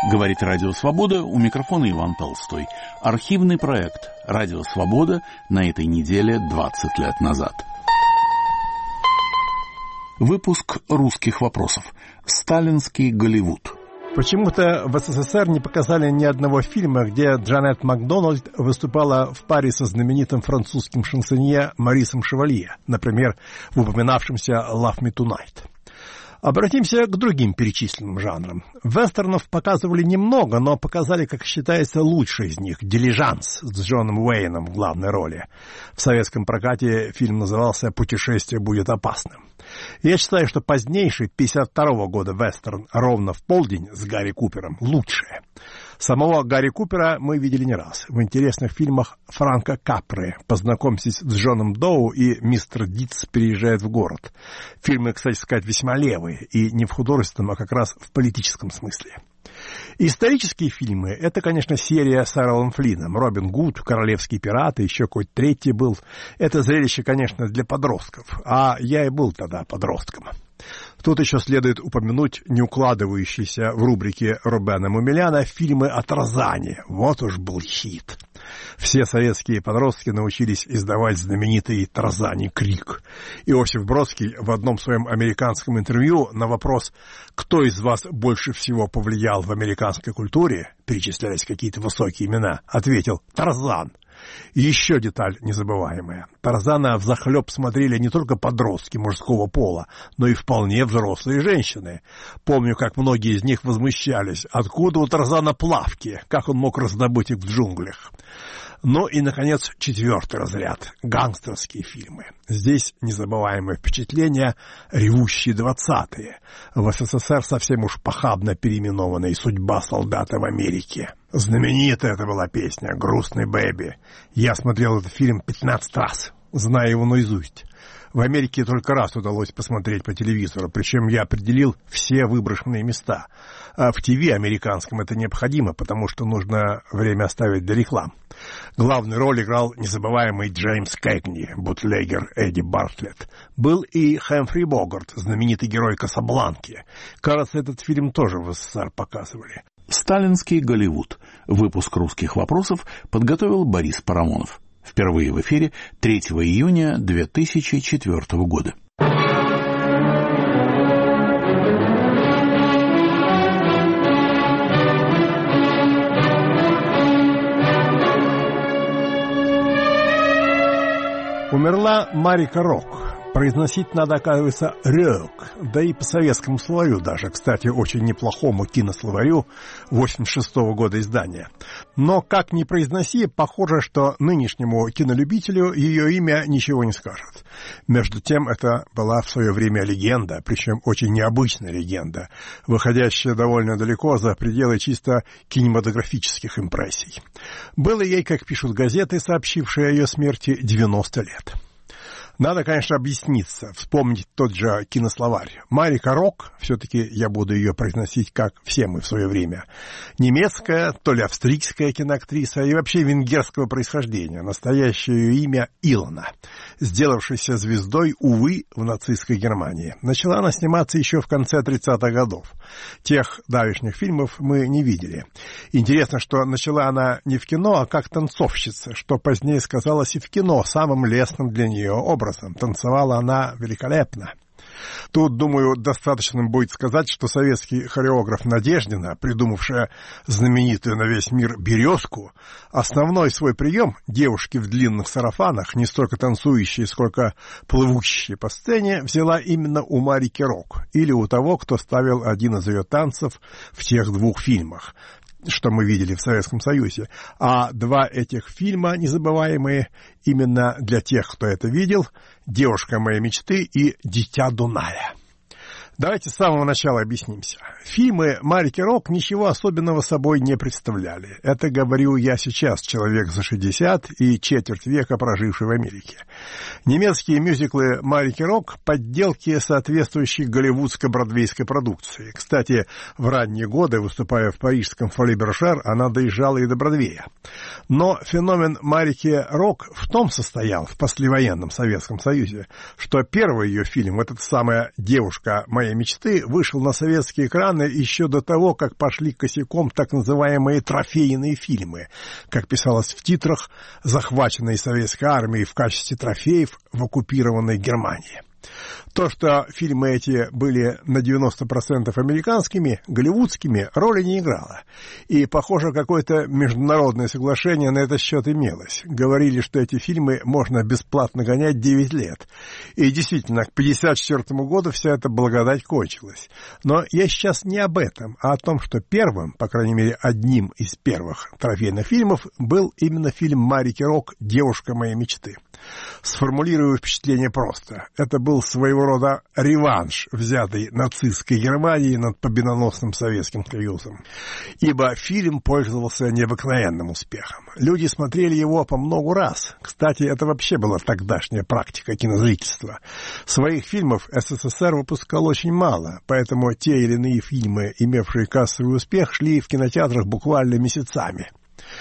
Говорит Радио Свобода, у микрофона Иван Толстой. Архивный проект Радио Свобода на этой неделе 20 лет назад. Выпуск русских вопросов. Сталинский Голливуд. Почему-то в СССР не показали ни одного фильма, где Джанет Макдональд выступала в паре со знаменитым французским шансонье Марисом Шевалье, например, в упоминавшемся «Love Me Tonight». Обратимся к другим перечисленным жанрам. Вестернов показывали немного, но показали, как считается, лучший из них — «Дилижанс» с Джоном Уэйном в главной роли. В советском прокате фильм назывался «Путешествие будет опасным». Я считаю, что позднейший 1952 года вестерн «Ровно в полдень» с Гарри Купером лучшее. Самого Гарри Купера мы видели не раз. В интересных фильмах Франка Капры «Познакомьтесь с Джоном Доу» и «Мистер Дитс переезжает в город». Фильмы, кстати сказать, весьма левые, и не в художественном, а как раз в политическом смысле. Исторические фильмы — это, конечно, серия с Эролом Флинном. «Робин Гуд», «Королевские пираты», еще какой-то третий был. Это зрелище, конечно, для подростков. А я и был тогда подростком. Тут еще следует упомянуть не укладывающиеся в рубрике Рубена Мумеляна фильмы о Тарзане. Вот уж был хит. Все советские подростки научились издавать знаменитый «Тарзаний крик». Иосиф Бродский в одном своем американском интервью на вопрос «Кто из вас больше всего повлиял в американской культуре?» перечислялись какие-то высокие имена, ответил «Тарзан». И еще деталь незабываемая. Тарзана взахлеб смотрели не только подростки мужского пола, но и вполне взрослые женщины. Помню, как многие из них возмущались. Откуда у Тарзана плавки? Как он мог раздобыть их в джунглях? Ну и, наконец, четвертый разряд — гангстерские фильмы. Здесь незабываемое впечатление — «Ревущие 20-е». В СССР совсем уж похабно переименованная «Судьба солдата в Америке». Знаменитая это была песня «Грустный бэби». Я смотрел этот фильм 15 раз, зная его наизусть. В Америке только раз удалось посмотреть по телевизору, причем я определил все выброшенные места. А в ТВ американском это необходимо, потому что нужно время оставить для реклам. Главную роль играл незабываемый Джеймс Кэгни, бутлегер Эдди Бартлетт. Был и Хэмфри Богарт, знаменитый герой «Касабланки». Кажется, этот фильм тоже в СССР показывали. Сталинский Голливуд. Выпуск русских вопросов подготовил Борис Парамонов. Впервые в эфире 3 июня 2004 года. Умерла Марика Рок. Произносить надо, оказывается, «рёк», да и по советскому словарю даже, кстати, очень неплохому кинословарю 86-го года издания. Но, как ни произноси, похоже, что нынешнему кинолюбителю ее имя ничего не скажет. Между тем, это была в свое время легенда, причем очень необычная легенда, выходящая довольно далеко за пределы чисто кинематографических импрессий. Было ей, как пишут газеты, сообщившие о ее смерти, 90 лет. Надо, конечно, объясниться, вспомнить тот же кинословарь. Марика Рок, все-таки я буду ее произносить, как все мы в свое время, немецкая, то ли австрийская киноактриса и вообще венгерского происхождения. Настоящее ее имя Илона, сделавшаяся звездой, увы, в нацистской Германии. Начала она сниматься еще в конце 30-х годов. Тех давешних фильмов мы не видели. Интересно, что начала она не в кино, а как танцовщица, что позднее сказалось и в кино самым лестным для нее образом. Танцевала она великолепно. Тут, думаю, достаточно будет сказать, что советский хореограф Надеждина, придумавшая знаменитую на весь мир «Березку», основной свой прием девушки в длинных сарафанах, не столько танцующие, сколько плывущие по сцене, взяла именно у Марики Рок, или у того, кто ставил один из ее танцев в тех двух фильмах, что мы видели в Советском Союзе. А два этих фильма незабываемые именно для тех, кто это видел: «Девушка моей мечты» и «Дитя Дуная». Давайте с самого начала объяснимся. Фильмы Марики Рок ничего особенного собой не представляли. Это говорю я сейчас, человек за 60 и четверть века проживший в Америке. Немецкие мюзиклы Марики Рок — подделки соответствующей голливудской бродвейской продукции. Кстати, в ранние годы, выступая в парижском Фоли Бершер, она доезжала и до Бродвея. Но феномен Марики Рок в том состоял в послевоенном Советском Союзе, что первый ее фильм, этот самая «Девушка моей моей мечты» вышел на советские экраны еще до того, как пошли косяком так называемые трофейные фильмы, как писалось в титрах, захваченные советской армией в качестве трофеев в оккупированной Германии. То, что фильмы эти были на 90% американскими, голливудскими, роли не играло. И, похоже, какое-то международное соглашение на этот счет имелось. Говорили, что эти фильмы можно бесплатно гонять 9 лет. И действительно, к 1954 году вся эта благодать кончилась. Но я сейчас не об этом, а о том, что первым, по крайней мере, одним из первых трофейных фильмов был именно фильм Марики Рок «Девушка моей мечты». Сформулирую впечатление просто. Это был своего рода реванш, взятый нацистской Германией над победоносным Советским Союзом. Ибо фильм пользовался необыкновенным успехом. Люди смотрели его по много раз. Кстати, это вообще была тогдашняя практика кинозрительства. Своих фильмов СССР выпускал очень мало, поэтому те или иные фильмы, имевшие кассовый успех, шли в кинотеатрах буквально месяцами.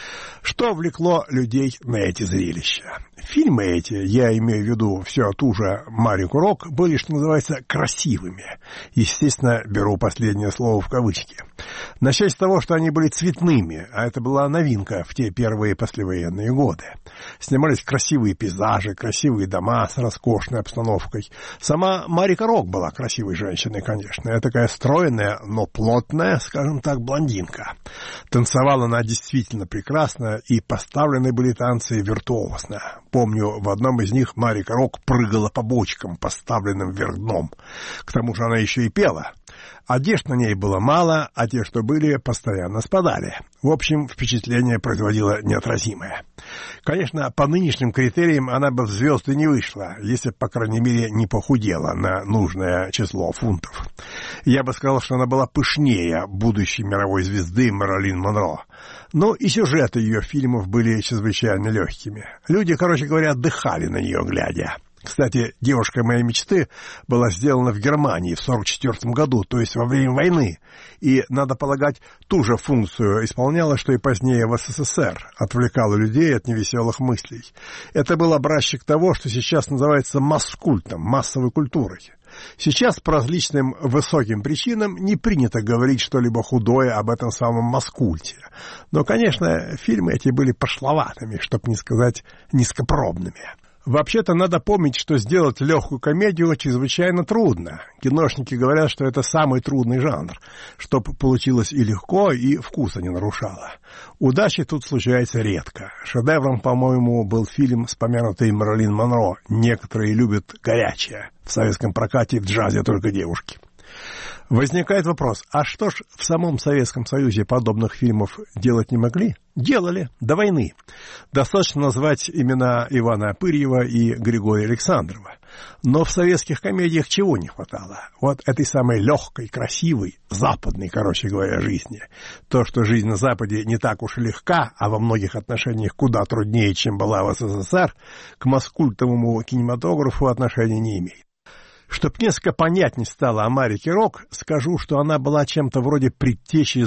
Что влекло людей на эти зрелища? Фильмы эти, я имею в виду все ту же Марику Рок, были, что называется, красивыми. Естественно, беру последнее слово в кавычки. Начать с того, что они были цветными, а это была новинка в те первые послевоенные годы. Снимались красивые пейзажи, красивые дома с роскошной обстановкой. Сама Марика Рок была красивой женщиной, конечно. Это такая стройная, но плотная, скажем так, блондинка. Танцевала она действительно прекрасно, и поставлены были танцы виртуозно. Помню, в одном из них Марика Рок прыгала по бочкам, поставленным вверх дном. К тому же она еще и пела. Одежд на ней было мало, а те, что были, постоянно спадали. В общем, впечатление производило неотразимое. Конечно, по нынешним критериям она бы в звезды не вышла, если, по крайней мере, не похудела на нужное число фунтов. Я бы сказал, что она была пышнее будущей мировой звезды Мэрилин Монро. Но и сюжеты ее фильмов были чрезвычайно легкими. Люди, короче говоря, отдыхали на нее, глядя. Кстати, «Девушка моей мечты» была сделана в Германии в 1944 году, то есть во время войны, и, надо полагать, ту же функцию исполняла, что и позднее в СССР, отвлекала людей от невеселых мыслей. Это был образчик того, что сейчас называется масс-культом, массовой культурой. Сейчас по различным высоким причинам не принято говорить что-либо худое об этом самом масс-культе. Но, конечно, фильмы эти были пошловатыми, чтобы не сказать низкопробными. Вообще-то надо помнить, что сделать легкую комедию чрезвычайно трудно. Киношники говорят, что это самый трудный жанр, чтобы получилось и легко, и вкуса не нарушало. Удачи тут случается редко. Шедевром, по-моему, был фильм с помянутой Мэрилин Монро «Некоторые любят горячее». В советском прокате в джазе только девушки. Возникает вопрос, а что ж в самом Советском Союзе подобных фильмов делать не могли? Делали, до войны. Достаточно назвать имена Ивана Апырьева и Григория Александрова. Но в советских комедиях чего не хватало? Вот этой самой легкой, красивой, западной, короче говоря, жизни. То, что жизнь на Западе не так уж и легка, а во многих отношениях куда труднее, чем была в СССР, к масс-культовому кинематографу отношения не имеет. Чтоб несколько понятней стало о Марике Рок, скажу, что она была чем-то вроде предтечи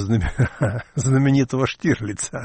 знаменитого Штирлица.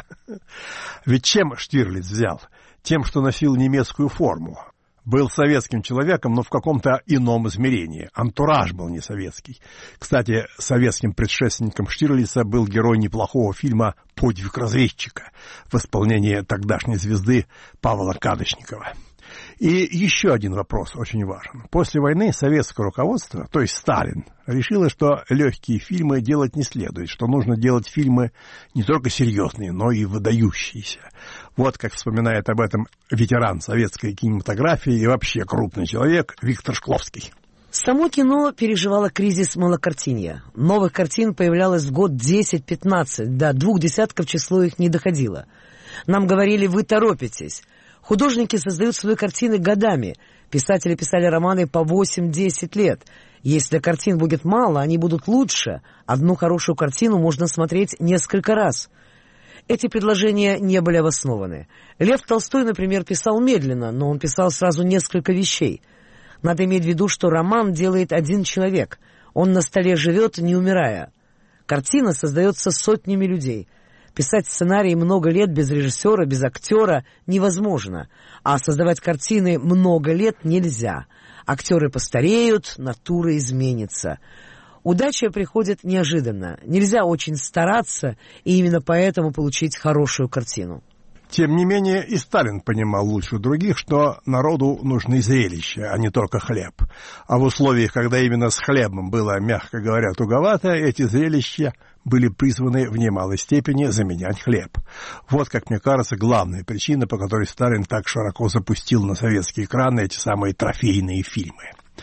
Ведь чем Штирлиц взял? Тем, что носил немецкую форму. Был советским человеком, но в каком-то ином измерении. Антураж был не советский. Кстати, советским предшественником Штирлица был герой неплохого фильма «Подвиг разведчика» в исполнении тогдашней звезды Павла Кадочникова. И еще один вопрос очень важен. После войны советское руководство, то есть Сталин, решило, что легкие фильмы делать не следует, что нужно делать фильмы не только серьезные, но и выдающиеся. Вот как вспоминает об этом ветеран советской кинематографии и вообще крупный человек Виктор Шкловский. Само кино переживало кризис малокартинья. Новых картин появлялось в год 10-15, до 20 число их не доходило. Нам говорили, вы торопитесь. Художники создают свои картины годами. Писатели писали романы по 8-10 лет. Если картин будет мало, они будут лучше. Одну хорошую картину можно смотреть несколько раз. Эти предложения не были обоснованы. Лев Толстой, например, писал медленно, но он писал сразу несколько вещей. Надо иметь в виду, что роман делает один человек. Он на столе живет, не умирая. Картина создается сотнями людей. Писать сценарий много лет без режиссера, без актера невозможно, а создавать картины много лет нельзя. Актеры постареют, натура изменится. Удача приходит неожиданно. Нельзя очень стараться и именно поэтому получить хорошую картину. Тем не менее, и Сталин понимал лучше других, что народу нужны зрелища, а не только хлеб. А в условиях, когда именно с хлебом было, мягко говоря, туговато, эти зрелища были призваны в немалой степени заменять хлеб. Вот, как мне кажется, главная причина, по которой Сталин так широко запустил на советские экраны эти самые трофейные фильмы.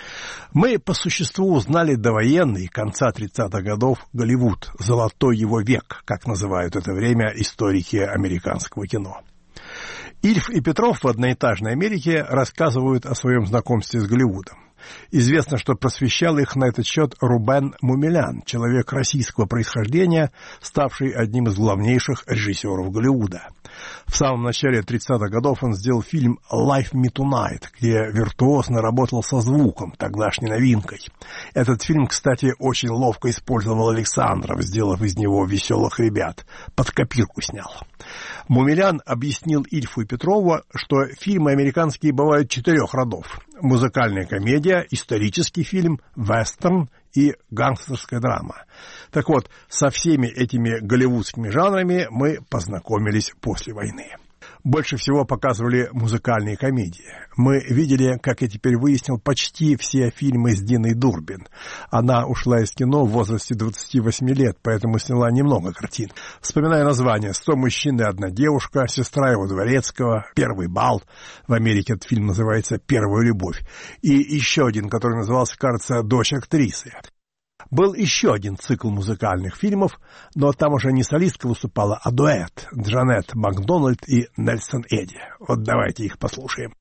Мы по существу узнали довоенный, конца 30-х годов, Голливуд, золотой его век, как называют это время историки американского кино. Ильф и Петров в «Одноэтажной Америке» рассказывают о своем знакомстве с Голливудом. Известно, что просвещал их на этот счет Рубен Мумелян, человек российского происхождения, ставший одним из главнейших режиссеров Голливуда. В самом начале 30-х годов он сделал фильм «Life Me Tonight», где виртуозно работал со звуком, тогдашней новинкой. Этот фильм, кстати, очень ловко использовал Александров, сделав из него «Веселых ребят». Под копирку снял. Мумелян объяснил Ильфу и Петрову, что фильмы американские бывают 4 родов. Музыкальная комедия, исторический фильм, вестерн и гангстерская драма. Так вот, со всеми этими голливудскими жанрами мы познакомились после войны. Больше всего показывали музыкальные комедии. Мы видели, как я теперь выяснил, почти все фильмы с Диной Дурбин. Она ушла из кино в возрасте 28 лет, поэтому сняла немного картин. Вспоминаю названия: «100 мужчин и одна девушка», «Сестра его дворецкого», «Первый бал». В Америке этот фильм называется «Первая любовь». И еще один, который назывался, кажется, «Дочь актрисы». Был еще один цикл музыкальных фильмов, но там уже не солистка выступала, а дуэт Джанет Макдональд и Нельсон Эдди. Вот давайте их послушаем.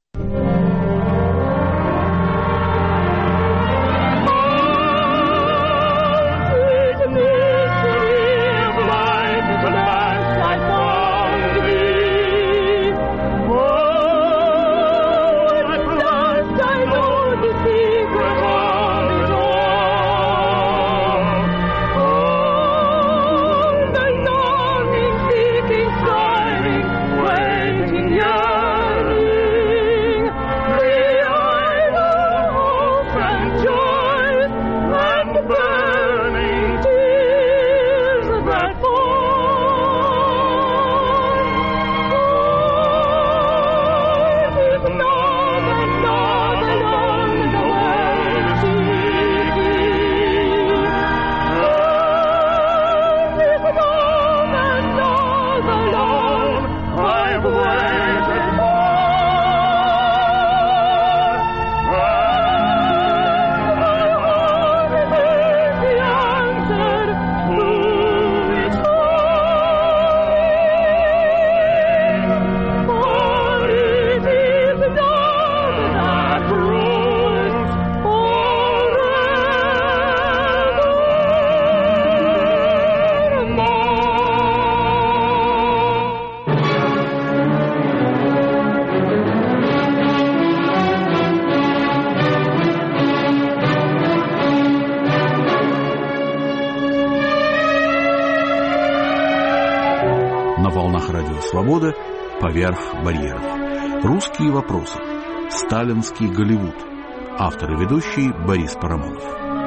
«Свобода. Поверх барьеров». Русские вопросы. Сталинский Голливуд. Автор и ведущий Борис Парамонов.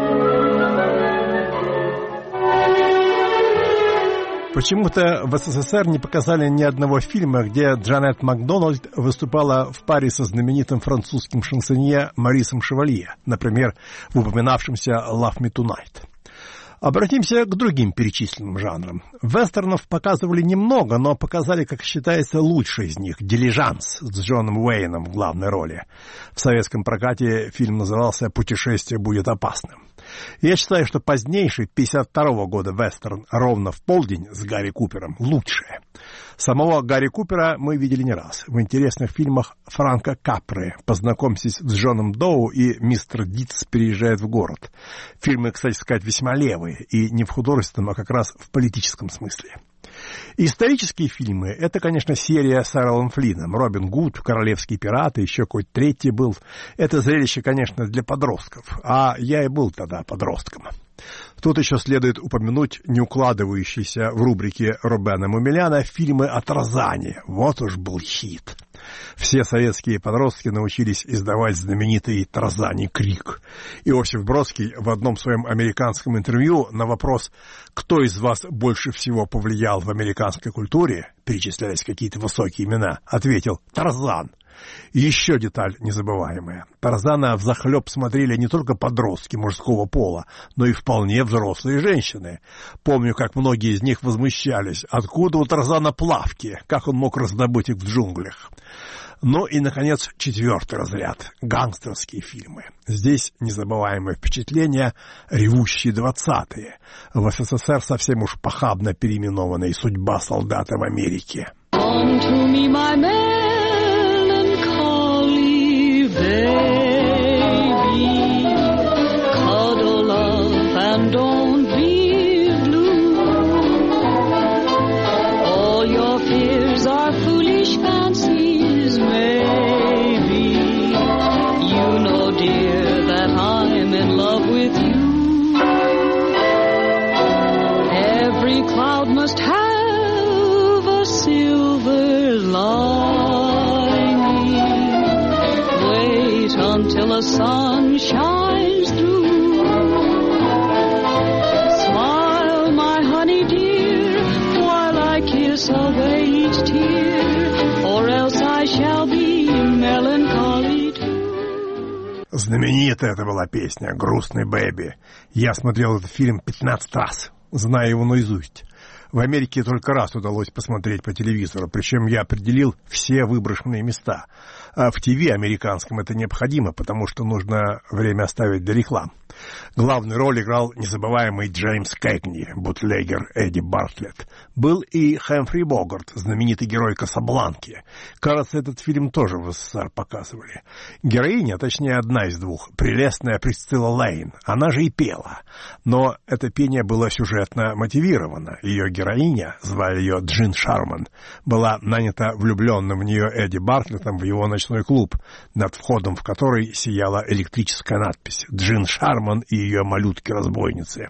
Почему-то в СССР не показали ни одного фильма, где Джанет Макдональд выступала в паре со знаменитым французским шансонье Марисом Шевалье, например, в упоминавшемся «Love Me Tonight». Обратимся к другим перечисленным жанрам. Вестернов показывали немного, но показали, как считается, лучший из них — «Дилижанс» с Джоном Уэйном в главной роли. В советском прокате фильм назывался «Путешествие будет опасным». Я считаю, что позднейший 52-го года вестерн «Ровно в полдень» с Гарри Купером лучшее. Самого Гарри Купера мы видели не раз. В интересных фильмах Франка Капры «Познакомьтесь с Джоном Доу» и «Мистер Дитс переезжает в город». Фильмы, кстати сказать, весьма левые, и не в художественном, а как раз в политическом смысле. Исторические фильмы — это, конечно, серия с Эролом Флинном, «Робин Гуд», «Королевские пираты», еще какой-то третий был. Это зрелище, конечно, для подростков, а я и был тогда подростком. Тут еще следует упомянуть не укладывающиеся в рубрике Рубена Мумеляна фильмы о Тарзане. Вот уж был хит. Все советские подростки научились издавать знаменитый «Тарзаний крик». Иосиф Бродский в одном своем американском интервью на вопрос «Кто из вас больше всего повлиял в американской культуре?» перечислялись какие-то высокие имена, ответил «Тарзан». Еще деталь незабываемая. Тарзана взахлеб смотрели не только подростки мужского пола, но и вполне взрослые женщины. Помню, как многие из них возмущались. Откуда у Тарзана плавки? Как он мог раздобыть их в джунглях? Ну и, наконец, 4-й разряд – гангстерские фильмы. Здесь незабываемое впечатление «Ревущие 20-е». В СССР совсем уж похабно переименованная «Судьба солдата в Америке». Baby, cuddle up and don't be blue. All your fears are foolish fancies, maybe. You know, dear, that I'm in love with you. Every cloud must have a silver lining. Until the sun shines through. Smile, my honey dear, while I kiss away each tear, or else I shall be melancholy too. Знаменитая это была песня «Грустный Бэби». Я смотрел этот фильм 15 раз, зная его наизусть. В Америке только раз удалось посмотреть по телевизору, причем я определил все выброшенные места. А в ТВ американском это необходимо, потому что нужно время оставить для реклам. Главную роль играл незабываемый Джеймс Кэгни, бутлегер Эдди Бартлетт. Был и Хэмфри Богарт, знаменитый герой «Касабланки». Кажется, этот фильм тоже в СССР показывали. Героиня, точнее одна из двух, прелестная Присцилла Лейн. Она же и пела. Но это пение было сюжетно мотивировано. Ее героиня, звали ее Джин Шарман, была нанята влюбленным в нее Эдди Бартлеттом в его ночной клуб, над входом в который сияла электрическая надпись «Джин Шарман и ее малютки-разбойницы».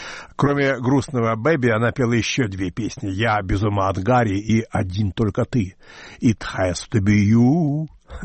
Кроме «Грустного Бэби» она пела еще 2 песни «Я без ума от Гарри» и «Один только ты». «It has to be you».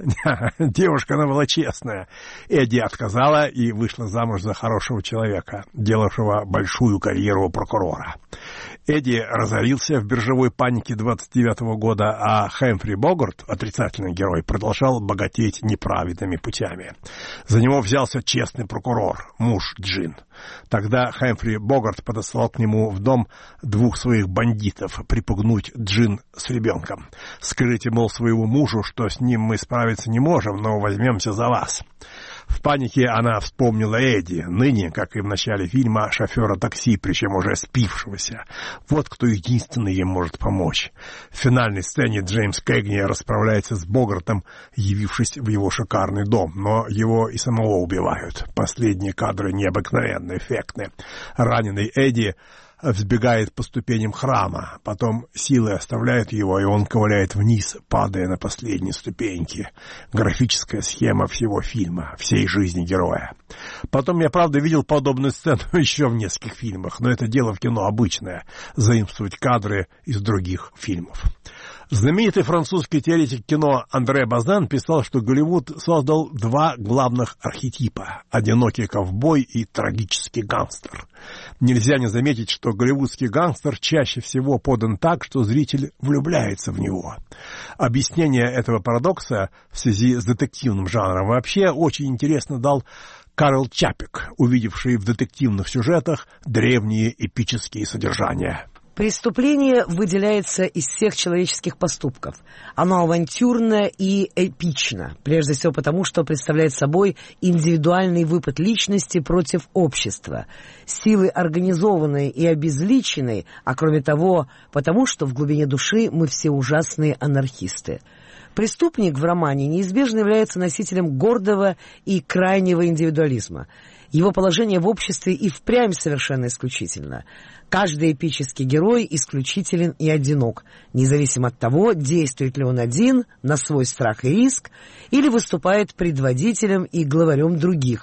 Девушка, она была честная. Эдди отказала и вышла замуж за хорошего человека, делавшего большую карьеру прокурора. Эдди разорился в биржевой панике 29-го года, а Хэмфри Богарт, отрицательный герой, продолжал богатеть неправедными путями. За него взялся честный прокурор, муж Джин. Тогда Хэмфри Богарт подослал к нему в дом 2 своих бандитов припугнуть Джин с ребенком. «Скажите, мол, своему мужу, что с ним мы справиться не можем, но возьмемся за вас». В панике она вспомнила Эдди, ныне, как и в начале фильма, шофера такси, причем уже спившегося. Вот кто единственный ей может помочь. В финальной сцене Джеймс Кэгни расправляется с Богартом, явившись в его шикарный дом, но его и самого убивают. Последние кадры необыкновенно эффектны. Раненый Эдди взбегает по ступеням храма, потом силы оставляют его, и он ковыляет вниз, падая на последние ступеньки. Графическая схема всего фильма, всей жизни героя. Потом я, правда, видел подобную сцену еще в нескольких фильмах, но это дело в кино обычное — заимствовать кадры из других фильмов. Знаменитый французский теоретик кино Андре Базен писал, что Голливуд создал 2 главных архетипа – одинокий ковбой и трагический гангстер. Нельзя не заметить, что голливудский гангстер чаще всего подан так, что зритель влюбляется в него. Объяснение этого парадокса в связи с детективным жанром вообще очень интересно дал Карл Чапек, увидевший в детективных сюжетах древние эпические содержания. Преступление выделяется из всех человеческих поступков. Оно авантюрно и эпично, прежде всего потому, что представляет собой индивидуальный выпад личности против общества, силы организованной и обезличенной, а кроме того, потому что в глубине души мы все ужасные анархисты. Преступник в романе неизбежно является носителем гордого и крайнего индивидуализма. Его положение в обществе и впрямь совершенно исключительно. Каждый эпический герой исключителен и одинок, независимо от того, действует ли он один, на свой страх и риск, или выступает предводителем и главарем других.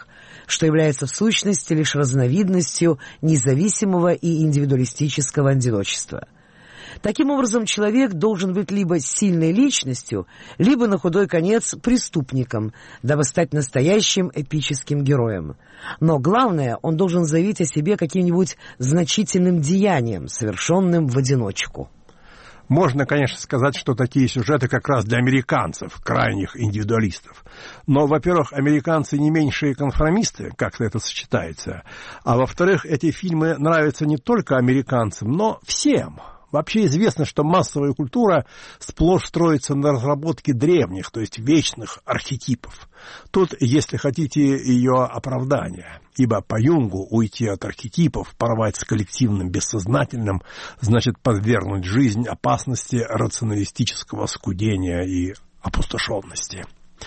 что является в сущности лишь разновидностью независимого и индивидуалистического одиночества. Таким образом, человек должен быть либо сильной личностью, либо, на худой конец, преступником, дабы стать настоящим эпическим героем. Но главное, он должен заявить о себе каким-нибудь значительным деянием, совершенным в одиночку. Можно, конечно, сказать, что такие сюжеты как раз для американцев, крайних индивидуалистов. Но, во-первых, американцы не меньшие конформисты, как-то это сочетается. А во-вторых, эти фильмы нравятся не только американцам, но всем. Вообще известно, что массовая культура сплошь строится на разработке древних, то есть вечных архетипов. Тут, если хотите, ее оправдание. Ибо по Юнгу уйти от архетипов, порвать с коллективным бессознательным, значит подвергнуть жизнь опасности рационалистического скудения и опустошенности.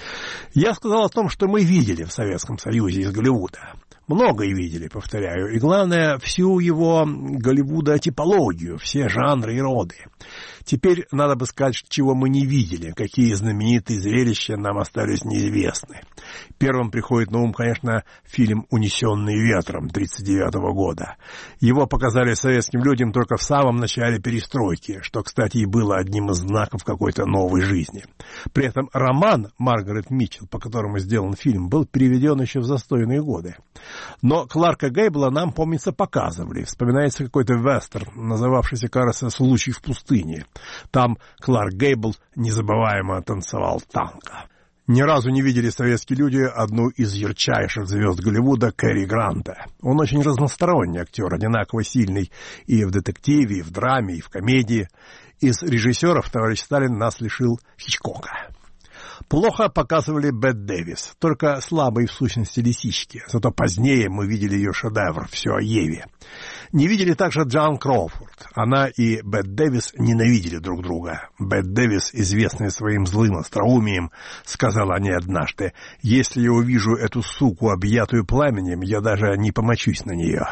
Я сказал о том, что мы видели в Советском Союзе из Голливуда. Многое видели, повторяю, и главное, всю его Голливуда типологию, все жанры и роды. Теперь надо бы сказать, чего мы не видели, какие знаменитые зрелища нам остались неизвестны. Первым приходит на ум, конечно, фильм «Унесенные ветром» 1939 года. Его показали советским людям только в самом начале перестройки, что, кстати, и было одним из знаков какой-то новой жизни. При этом роман Маргарет Митчелл, по которому сделан фильм, был переведен еще в застойные годы. Но Кларка Гейбла нам, помнится, показывали. Вспоминается какой-то вестерн, называвшийся, кажется, «Случай в пустыне». Там Кларк Гейбл незабываемо танцевал танго. Ни разу не видели советские люди одну из ярчайших звезд Голливуда Кэрри Гранта. Он очень разносторонний актер, одинаково сильный и в детективе, и в драме, и в комедии. Из режиссеров товарищ Сталин нас лишил Хичкока. Плохо показывали Бет Дэвис, только слабые в сущности лисички. Зато позднее мы видели ее шедевр «Все о Еве». Не видели также Джоан Кроуфорд. Она и Бет Дэвис ненавидели друг друга. Бет Дэвис, известная своим злым остроумием, сказала о ней однажды: «Если я увижу эту суку, объятую пламенем, я даже не помочусь на нее».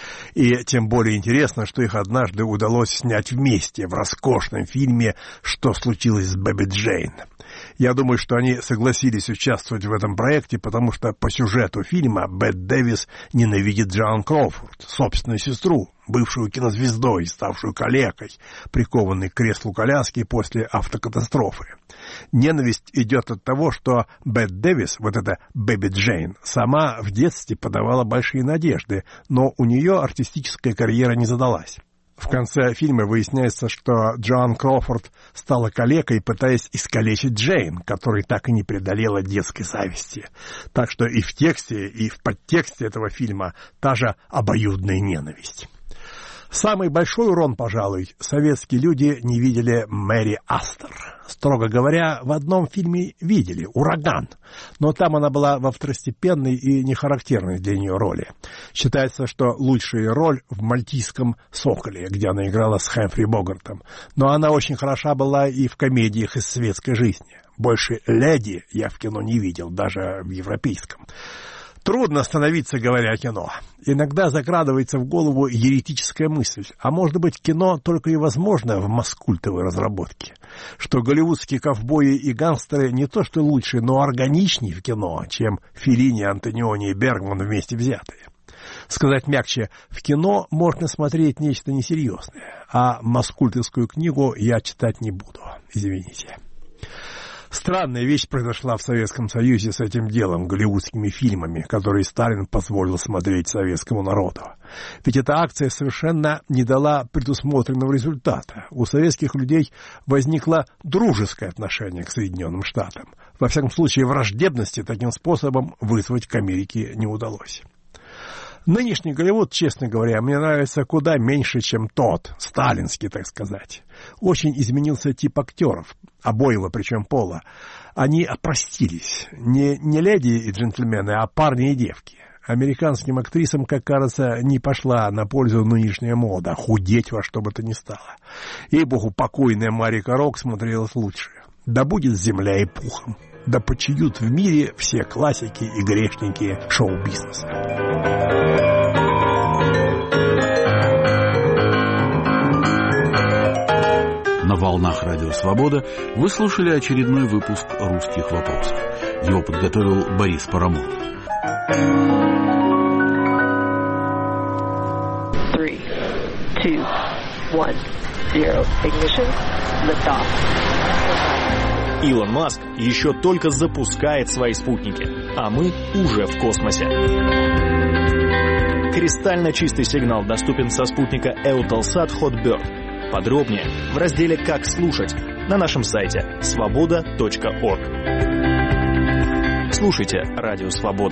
И тем более интересно, что их однажды удалось снять вместе в роскошном фильме «Что случилось с Бэби Джейн». Я думаю, что они согласились участвовать в этом проекте, потому что по сюжету фильма Бет Дэвис ненавидит Джоан Кроуфорд, собственную сестру, бывшую кинозвездой, ставшую калекой, прикованной к креслу коляски после автокатастрофы. Ненависть идет от того, что Бет Дэвис, вот эта Бэби Джейн, сама в детстве подавала большие надежды, но у нее артистическая карьера не задалась. В конце фильма выясняется, что Джоан Кроуфорд стала калекой, пытаясь искалечить Джейн, которой так и не преодолела детской зависти. Так что и в тексте, и в подтексте этого фильма та же обоюдная ненависть. Самый большой урон, пожалуй, советские люди не видели Мэри Астер. Строго говоря, в одном фильме видели «Ураган», но там она была во второстепенной и нехарактерной для нее роли. Считается, что лучшая роль в «Мальтийском соколе», где она играла с Хэмфри Богартом. Но она очень хороша была и в комедиях из светской жизни. Больше леди я в кино не видел, даже в европейском. Трудно остановиться, говоря о кино. Иногда закрадывается в голову еретическая мысль, а может быть, кино только и возможно в маскультовой разработке, что голливудские ковбои и гангстеры не то что лучше, но органичнее в кино, чем Феллини, Антониони и Бергман вместе взятые. Сказать мягче, в кино можно смотреть нечто несерьезное, а маскультовскую книгу я читать не буду, извините. Странная вещь произошла в Советском Союзе с этим делом, голливудскими фильмами, которые Сталин позволил смотреть советскому народу. Ведь эта акция совершенно не дала предусмотренного результата. У советских людей возникло дружеское отношение к Соединенным Штатам. Во всяком случае, враждебности таким способом вызвать к Америке не удалось. Нынешний Голливуд, честно говоря, мне нравится куда меньше, чем тот, сталинский, так сказать. Очень изменился тип актеров, обоего причем пола. Они опростились. Не леди и джентльмены, а парни и девки. Американским актрисам, как кажется, не пошла на пользу нынешняя мода, худеть во что бы то ни стало. Ей-богу, покойная Марика Рок смотрелась лучше. Да будет земля и пухом. Да почиют в мире все классики и грешники шоу-бизнеса. На волнах Радио Свобода вы слушали очередной выпуск «Русских вопросов». Его подготовил Борис Парамонов. 3, 2, 1, 0. Ignition. Liftoff. Илон Маск еще только запускает свои спутники, а мы уже в космосе. Кристально чистый сигнал доступен со спутника Eutelsat Hotbird. Подробнее в разделе «Как слушать» на нашем сайте svoboda.org. Слушайте Радио Свобода.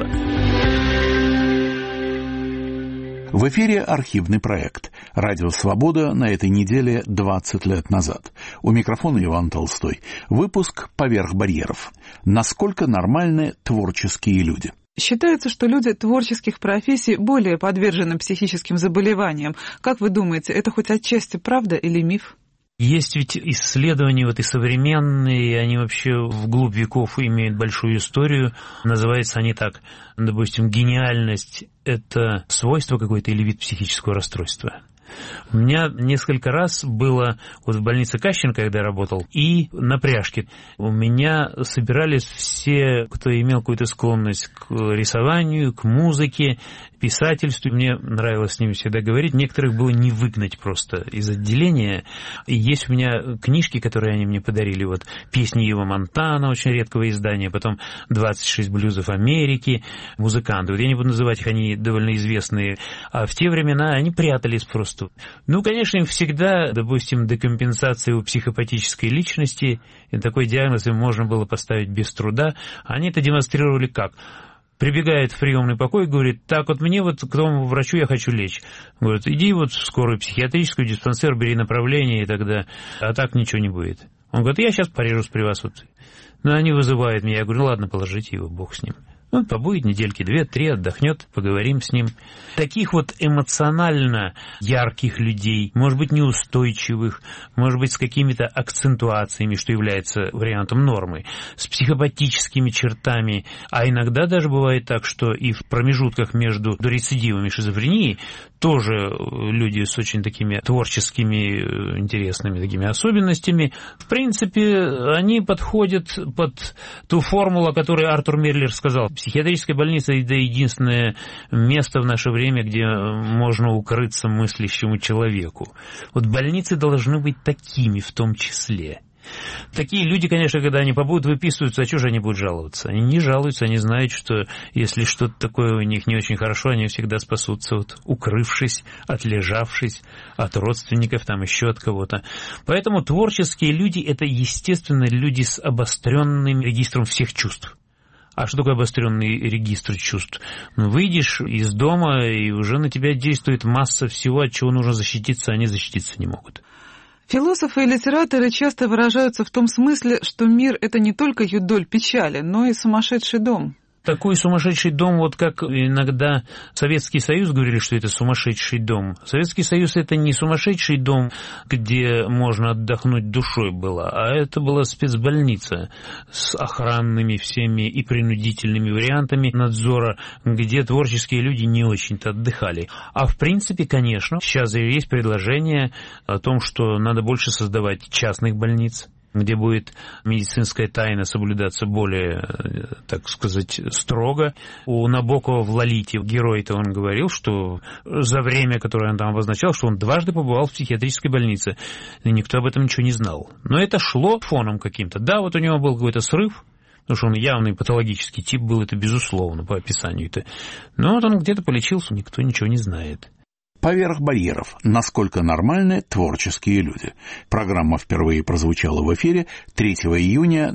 В эфире архивный проект «Радио Свобода» на этой неделе 20 лет назад. У микрофона Иван Толстой. Выпуск «Поверх барьеров». Насколько нормальны творческие люди? Считается, что люди творческих профессий более подвержены психическим заболеваниям. Как вы думаете, это хоть отчасти правда или миф? Есть ведь исследования и современные, они вообще вглубь веков имеют большую историю. Называются они так, допустим, гениальность – это свойство какое-то или вид психического расстройства. У меня несколько раз было в больнице Кащенко, когда я работал, и на пряжке. У меня собирались все, кто имел какую-то склонность к рисованию, к музыке, писательству. Мне нравилось с ними всегда говорить. Некоторых было не выгнать просто из отделения. И есть у меня книжки, которые они мне подарили. «Песни Ива Монтана», очень редкого издания, потом «26 блюзов Америки», музыканты. Я не буду называть их, они довольно известные. А в те времена они прятались просто. Конечно, им всегда, допустим, декомпенсация у психопатической личности, и такой диагноз им можно было поставить без труда. Они это демонстрировали как? Прибегает в приемный покой и говорит: так мне к тому врачу я хочу лечь. Говорит: иди в скорую психиатрическую, диспансер, бери направление, и тогда, а так ничего не будет. Он говорит: я сейчас порежусь при вас. Они вызывают меня, я говорю: ладно, положите его, бог с ним. Побудет недельки 2-3, отдохнет, поговорим с ним. Таких эмоционально ярких людей, может быть, неустойчивых, может быть, с какими-то акцентуациями, что является вариантом нормы, с психопатическими чертами, а иногда даже бывает так, что и в промежутках между рецидивами шизофрении тоже люди с очень такими творческими, интересными такими особенностями. В принципе, они подходят под ту формулу, о которой Артур Мерлер сказал. Психиатрическая больница – это единственное место в наше время, где можно укрыться мыслящему человеку. Больницы должны быть такими в том числе. Такие люди, конечно, когда они побудут выписываться, а чего же они будут жаловаться? Они не жалуются, они знают, что если что-то такое у них не очень хорошо, они всегда спасутся, укрывшись, отлежавшись от родственников, еще от кого-то. Поэтому творческие люди – это, естественно, люди с обостренным регистром всех чувств. А что такое обостренный регистр чувств? Выйдешь из дома, и уже на тебя действует масса всего, от чего нужно защититься, а они защититься не могут. Философы и литераторы часто выражаются в том смысле, что мир – это не только юдоль печали, но и сумасшедший дом. Такой сумасшедший дом, как иногда Советский Союз говорили, что это сумасшедший дом. Советский Союз – это не сумасшедший дом, где можно отдохнуть душой было, а это была спецбольница с охранными всеми и принудительными вариантами надзора, где творческие люди не очень-то отдыхали. А в принципе, конечно, сейчас есть предложение о том, что надо больше создавать частных больниц, где будет медицинская тайна соблюдаться более, так сказать, строго. У Набокова в «Лолите» герой-то он говорил, что за время, которое он там обозначал, что он дважды побывал в психиатрической больнице, и никто об этом ничего не знал. Но это шло фоном каким-то. Да, у него был какой-то срыв, потому что он явный патологический тип был, это безусловно, по описанию-то. Но он где-то полечился, никто ничего не знает. «Поверх барьеров. Насколько нормальны творческие люди». Программа впервые прозвучала в эфире 3 июня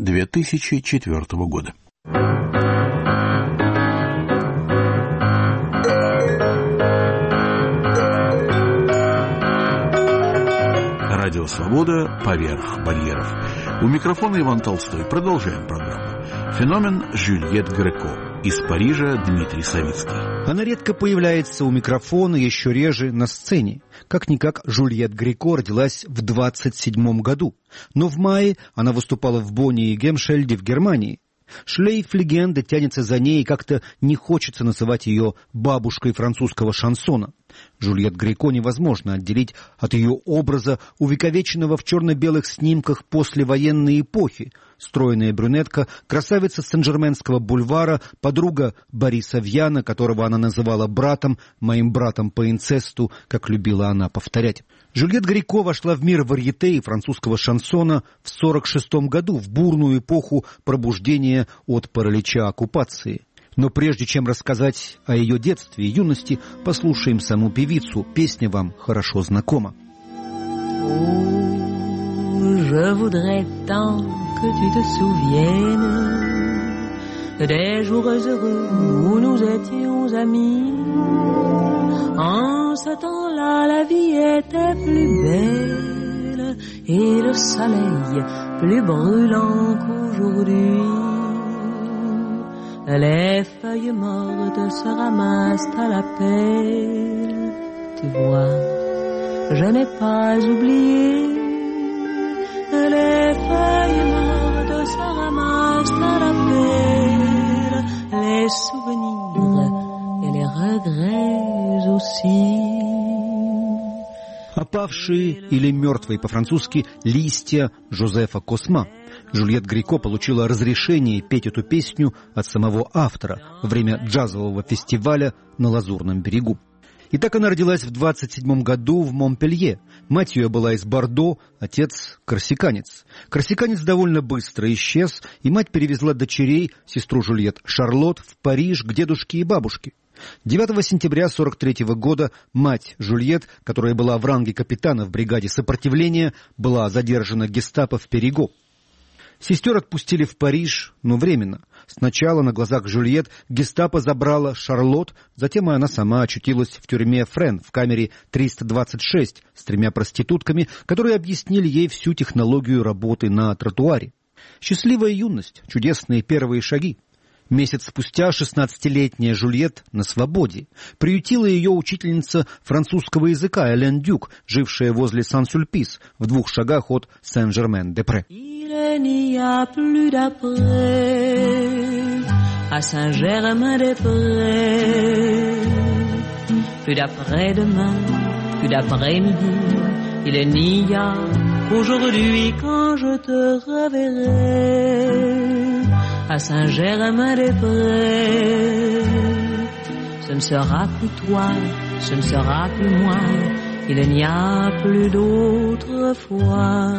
2004 года. Радио «Свобода. Поверх барьеров». У микрофона Иван Толстой. Продолжаем программу. Феномен Жюльет Греко. Из Парижа Дмитрий Савицкий. Она редко появляется у микрофона, еще реже на сцене. Как-никак Жюльет Греко родилась в 1927 году. Но в мае она выступала в Бонне и Гемшельде в Германии. Шлейф легенды тянется за ней, и как-то не хочется называть ее бабушкой французского шансона. Жюльет Греко невозможно отделить от ее образа, увековеченного в черно-белых снимках послевоенной эпохи. Стройная брюнетка, красавица Сен-Жерменского бульвара, подруга Бориса Вьяна, которого она называла братом, моим братом по инцесту, как любила она повторять. Жюльет Греко вошла в мир варьете и французского шансона в 1946 году, в бурную эпоху пробуждения от паралича оккупации. Но прежде чем рассказать о ее детстве и юности, послушаем саму певицу. Песня вам хорошо знакома. Je voudrais tant que tu te souviennes des jours heureux où nous étions amis. En ce temps-là, la vie était plus belle et le soleil plus brûlant qu'aujourd'hui. Les feuilles mortes se ramassent à la pelle. Tu vois, je n'ai pas oublié. Les feuilles mortes se ramassent à la pelle. Les souvenirs et les regrets aussi. «Опавшие» или «мертвые» по-французски «Листья» Жозефа Косма. Жюльет Греко получила разрешение петь эту песню от самого автора во время джазового фестиваля на Лазурном берегу. И так она родилась в 27 году в Монпелье. Мать ее была из Бордо, отец – корсиканец. Корсиканец довольно быстро исчез, и мать перевезла дочерей, сестру Жюльет Шарлотт, в Париж к дедушке и бабушке. 9 сентября 1943 года мать Жюльет, которая была в ранге капитана в бригаде сопротивления, была задержана гестапо в Периго. Сестер отпустили в Париж, но временно. Сначала на глазах Жюльет гестапо забрала Шарлотт, затем она сама очутилась в тюрьме Френ в камере 326 с 3 проститутками, которые объяснили ей всю технологию работы на тротуаре. Счастливая юность, чудесные первые шаги. Месяц спустя 16-летняя Жюльет на свободе. Приютила ее учительница французского языка Элен Дюк, жившая возле Сан-Сюльпис, в 2 шагах от Сен-Жермен-де-Пре. Il n'y a plus d'après à Saint-Germain-des-Prés, plus d'après-demain, plus d'après-midi. Il n'y a qu'aujourd'hui quand je te reverrai à Saint-Germain-des-Prés. Ce ne sera plus toi, ce ne sera plus moi, il n'y a plus d'autre fois.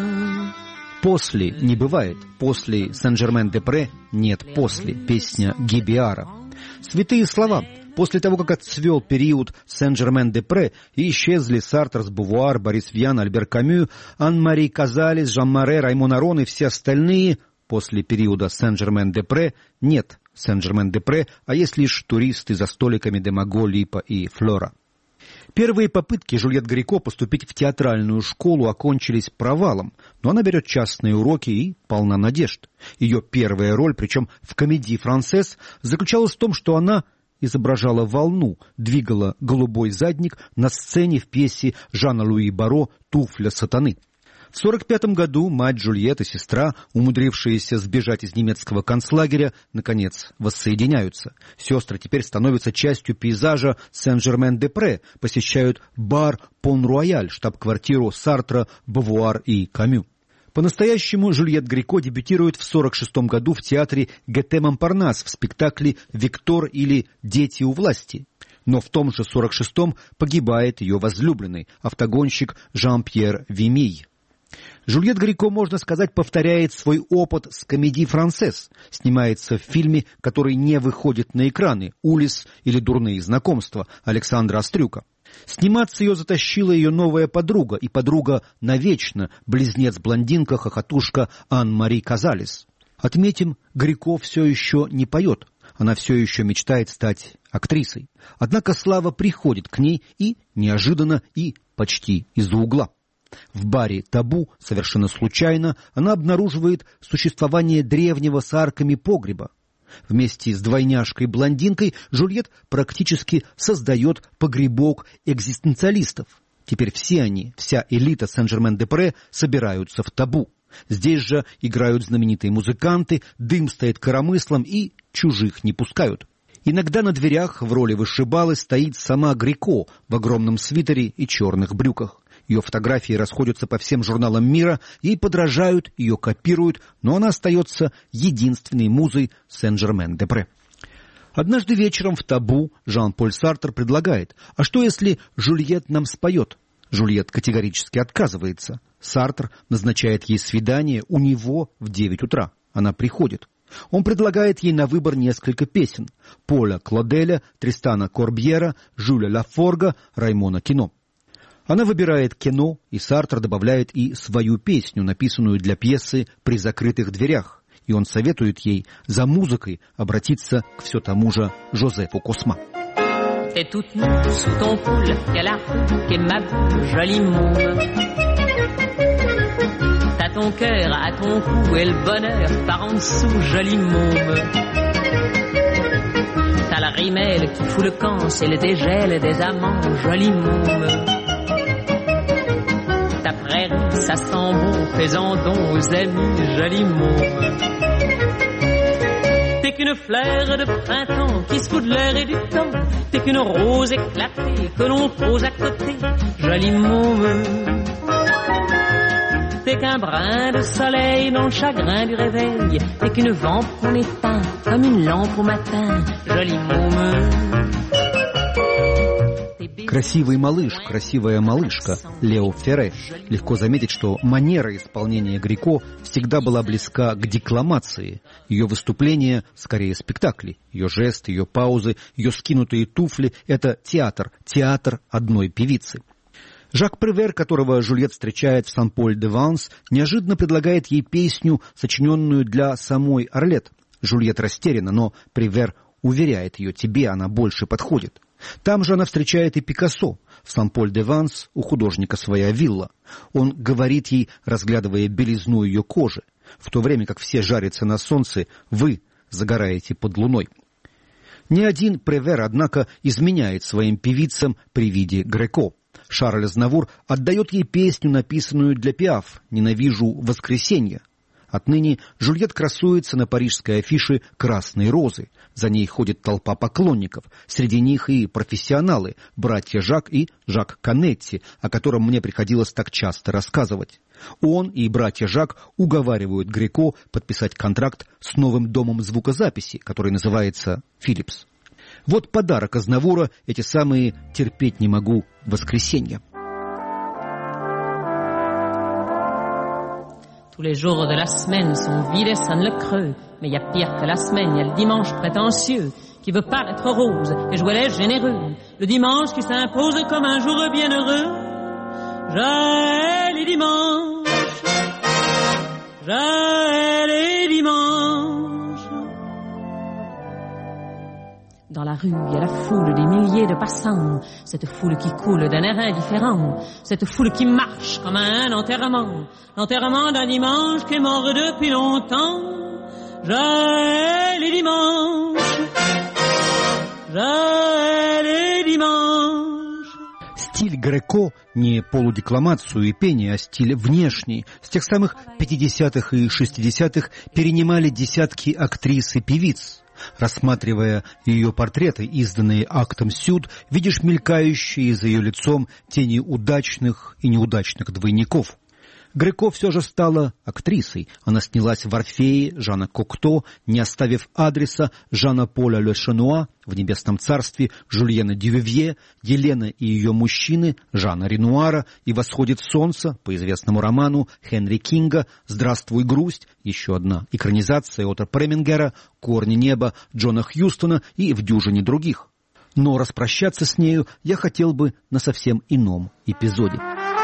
«После» не бывает. После Сен-Жермен-де-Пре нет «после». Песня Гибиара. Святые слова. После того, как отцвел период Сен-Жермен-де-Пре и исчезли Сартр, Бувуар, Борис Вьян, Альбер Камю, Ан-Мари Казалис, Жан Море, Раймон Арон и все остальные, после периода Сен-Жермен-де-Пре нет Сен-Жермен-де-Пре, а есть лишь туристы за столиками де Маго, Липа и Флора. Первые попытки Жюльет Греко поступить в театральную школу окончились провалом, но она берет частные уроки и полна надежд. Ее первая роль, причем в комедии «Франсез», заключалась в том, что она изображала волну, двигала голубой задник на сцене в пьесе Жана Луи Баро «Туфля сатаны». В 1945 году мать Жюльет и сестра, умудрившиеся сбежать из немецкого концлагеря, наконец воссоединяются. Сестры теперь становятся частью пейзажа Сен-Жермен-де-Пре, посещают бар Пон-Руаяль, штаб-квартиру Сартра, Бувуар и Камю. По-настоящему Жюльет Греко дебютирует в 1946 году в театре Гете Монпарнас в спектакле «Виктор» или «Дети у власти». Но в том же 1946-м погибает ее возлюбленный, автогонщик Жан-Пьер Вимей. Жюльет Греко, можно сказать, повторяет свой опыт с комедии «Франсез», снимается в фильме, который не выходит на экраны, «Улис» или «Дурные знакомства» Александра Острюка. Сниматься ее затащила ее новая подруга, и подруга навечно, близнец-блондинка, хохотушка Ан-Мари Казалис. Отметим, Греко все еще не поет, она все еще мечтает стать актрисой. Однако слава приходит к ней и неожиданно, и почти из-за угла. В баре «Табу» совершенно случайно она обнаруживает существование древнего с арками погреба. Вместе с двойняшкой-блондинкой Жюльет практически создает погребок экзистенциалистов. Теперь все они, вся элита Сен-Жермен-де-Пре, собираются в «Табу». Здесь же играют знаменитые музыканты, дым стоит коромыслом и чужих не пускают. Иногда на дверях в роли вышибалы стоит сама Греко в огромном свитере и черных брюках. Ее фотографии расходятся по всем журналам мира, ей подражают, ее копируют, но она остается единственной музой Сен-Жермен-де-Пре. Однажды вечером в «Табу» Жан-Поль Сартр предлагает: а что если Жюльет нам споет? Жюльет категорически отказывается. Сартр назначает ей свидание у него в 9 утра. Она приходит. Он предлагает ей на выбор несколько песен: Поля Клоделя, Тристана Корбьера, Жюля Лафорга, Раймона Кино. Она выбирает Кино, и Сартр добавляет и свою песню, написанную для пьесы «При закрытых дверях». И он советует ей за музыкой обратиться к все тому же Жозефу Косма. T'es toute nue sous ton poule, quelle arc est ma boule, jolie môme. T'as ton cœur à ton cou et le bonheur par en dessous, jolie môme. T'as la rimelle qui fout le camp, c'est le dégel des amants, jolie môme. Ta prairie, ça sent bon, fais-en don aux amis, jolie môme. T'es qu'une fleur de printemps qui se fout de l'air et du temps. T'es qu'une rose éclatée que l'on pose à côté, jolie môme. T'es qu'un brin de soleil dans le chagrin du réveil. T'es qu'une vente qu'on éteint comme une lampe au matin, jolie môme. Красивый малыш, красивая малышка Лео Ферре. Легко заметить, что манера исполнения Греко всегда была близка к декламации. Ее выступления скорее спектакли. Ее жесты, ее паузы, ее скинутые туфли — это театр одной певицы. Жак Превер, которого Жюльет встречает в Сан-Поль-де-Ванс, неожиданно предлагает ей песню, сочиненную для самой Орлет. Жюльет растеряна, но Превер уверяет ее: тебе она больше подходит. Там же она встречает и Пикассо. В Сан-Поль-де-Ванс у художника своя вилла. Он говорит ей, разглядывая белизну ее кожи: в то время как все жарятся на солнце, вы загораете под луной. Ни один Превер, однако, изменяет своим певицам при виде Греко. Шарль Азнавур отдает ей песню, написанную для Пиаф, «Ненавижу воскресенье». Отныне Жюльет красуется на парижской афише «Красные розы». За ней ходит толпа поклонников. Среди них и профессионалы, братья Жак и Жак Канетти, о котором мне приходилось так часто рассказывать. Он и братья Жак уговаривают Греко подписать контракт с новым домом звукозаписи, который называется «Филлипс». Вот подарок Азнавура, эти самые «терпеть не могу» воскресенья. Tous les jours de la semaine sont vides et sonnent le creux. Mais il y a pire que la semaine, il y a le dimanche prétentieux qui veut paraître rose et jouer les généreux. Le dimanche qui s'impose comme un jour bienheureux. J'ai les dimanches, j'ai les dimanches. Dans la rue, il y a la foule des milliers de passants. Cette foule qui coule d'un air indifférent. Cette foule qui marche comme un enterrement. L'enterrement d'un dimanche qui est mort depuis longtemps. J'ai les dimanches. J'ai les dimanches. Стиль Греко не полудекламацию и пение, а стиль внешний. С тех самых 50-х и 60-х перенимали десятки актрис и певиц. Рассматривая ее портреты, изданные актом Сюд, видишь мелькающие за ее лицом тени удачных и неудачных двойников. Греко все же стала актрисой. Она снялась в «Орфее» Жана Кокто, не оставив адреса Жана-Поля Ле Шенуа, в «Небесном царстве» Жюльена Дювивье, «Елена и ее мужчины» Жана Ренуара и «Восходит солнце» по известному роману Хенри Кинга, «Здравствуй, грусть», еще одна экранизация Отто Премингера, «Корни неба» Джона Хьюстона и в дюжине других. Но распрощаться с нею я хотел бы на совсем ином эпизоде.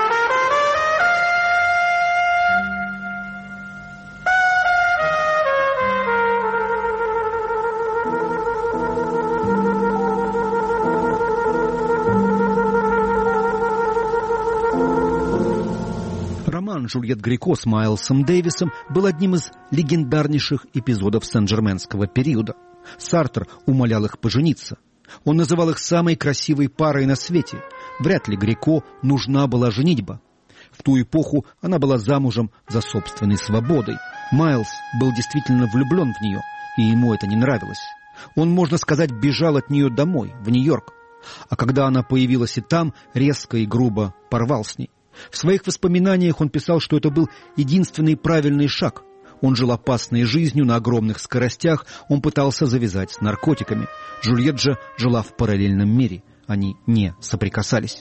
Жюльет Греко с Майлсом Дэвисом был одним из легендарнейших эпизодов Сен-Жерменского периода. Сартр умолял их пожениться. Он называл их самой красивой парой на свете. Вряд ли Греко нужна была женитьба. В ту эпоху она была замужем за собственной свободой. Майлс был действительно влюблен в нее, и ему это не нравилось. Он, можно сказать, бежал от нее домой, в Нью-Йорк. А когда она появилась и там, резко и грубо порвал с ней. В своих воспоминаниях он писал, что это был единственный правильный шаг. Он жил опасной жизнью на огромных скоростях, он пытался завязать с наркотиками. Жюльет же жила в параллельном мире. Они не соприкасались.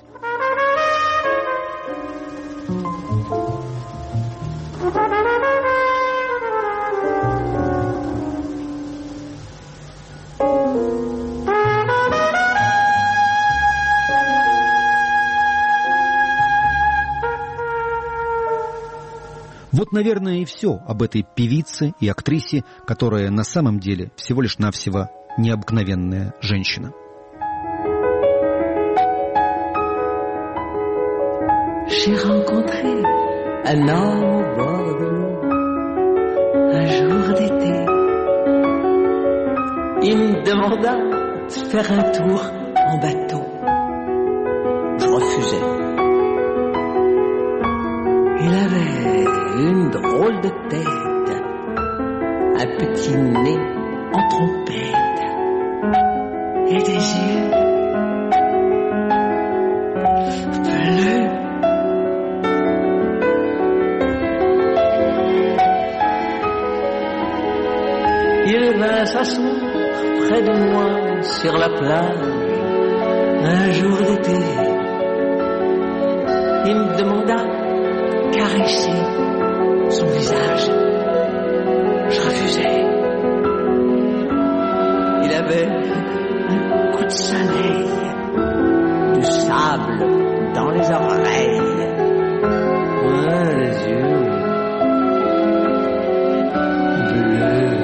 Вот, наверное, и все об этой певице и актрисе, которая на самом деле всего лишь навсего необыкновенная женщина. J'ai rencontré un homme au bord de l'eau, un jour d'été. Il me demanda de faire un tour en bateau. Je refusais. Il avait une drôle de tête, un petit nez en trompette et des yeux bleus. Il vint s'asseoir près de moi sur la plage un jour d'été. Il me demanda de caresser son visage. Je refusais. Il avait un coup de soleil, du sable dans les oreilles, les yeux bleus.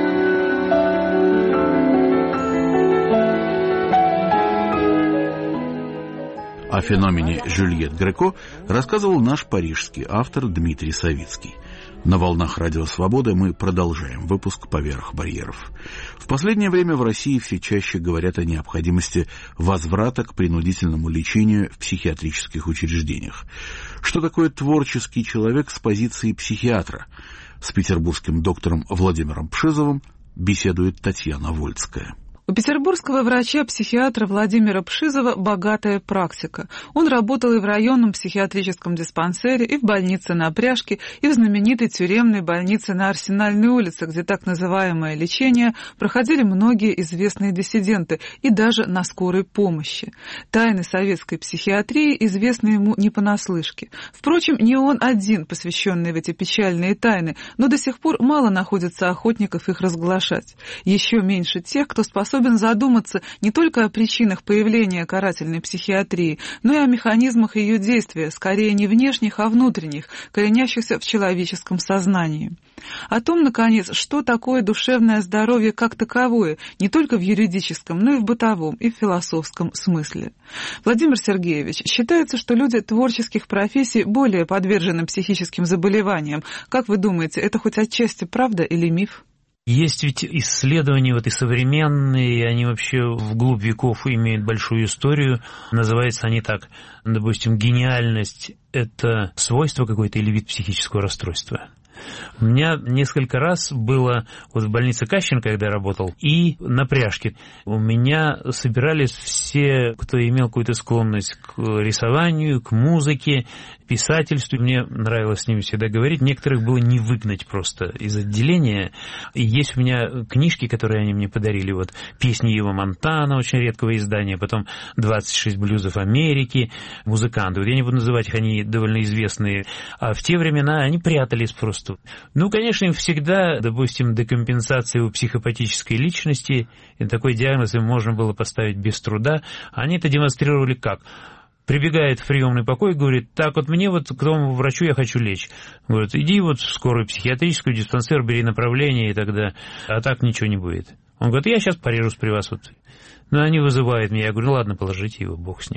О феномене Жюльет Греко рассказывал наш парижский автор Дмитрий Савицкий. На волнах Радио Свобода мы продолжаем выпуск «Поверх барьеров». В последнее время в России все чаще говорят о необходимости возврата к принудительному лечению в психиатрических учреждениях. Что такое творческий человек с позиции психиатра? С петербургским доктором Владимиром Пшизовым беседует Татьяна Вольцкая. У петербургского врача-психиатра Владимира Пшизова богатая практика. Он работал и в районном психиатрическом диспансере, и в больнице на Пряжке, и в знаменитой тюремной больнице на Арсенальной улице, где так называемое лечение проходили многие известные диссиденты, и даже на скорой помощи. Тайны советской психиатрии известны ему не понаслышке. Впрочем, не он один, посвященный в эти печальные тайны, но до сих пор мало находится охотников их разглашать. Еще меньше тех, кто способен задуматься не только о причинах появления карательной психиатрии, но и о механизмах ее действия, скорее не внешних, а внутренних, коренящихся в человеческом сознании. О том, наконец, что такое душевное здоровье как таковое, не только в юридическом, но и в бытовом, и в философском смысле. Владимир Сергеевич, считается, что люди творческих профессий более подвержены психическим заболеваниям. Как вы думаете, это хоть отчасти правда или миф? Есть ведь исследования и современные, они вообще вглубь веков имеют большую историю. Называются они так, допустим, гениальность – это свойство какое-то или вид психического расстройства. У меня несколько раз было вот в больнице Кащенко, когда я работал, и на Пряжке. У меня собирались все, кто имел какую-то склонность к рисованию, к музыке, писательству. Мне нравилось с ними всегда говорить. Некоторых было не выгнать просто из отделения. И есть у меня книжки, которые они мне подарили. Вот «Песни Ива Монтана», очень редкого издания, потом «26 блюзов Америки», музыканты. Вот я не буду называть их, они довольно известные. А в те времена они прятались просто. Ну, конечно, им всегда, допустим, декомпенсация у психопатической личности, и такой диагноз им можно было поставить без труда. Они это демонстрировали как? Прибегает в приемный покой и говорит: так вот мне вот к тому врачу я хочу лечь. Говорит: иди вот в скорую психиатрическую, диспансер, бери направление, и тогда, а так ничего не будет. Он говорит: я сейчас порежусь при вас. Вот. Ну, они вызывают меня, я говорю: ладно, положите его, бог с ним.